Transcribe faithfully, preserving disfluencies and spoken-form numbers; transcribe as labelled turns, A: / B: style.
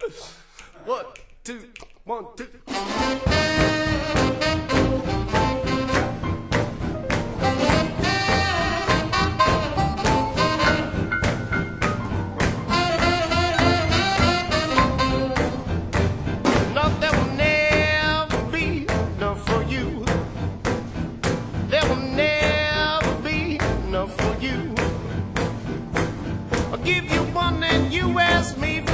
A: One, two, one, two. No, there will never be enough for you. There will never be enough for you. I'll give you one and you ask me for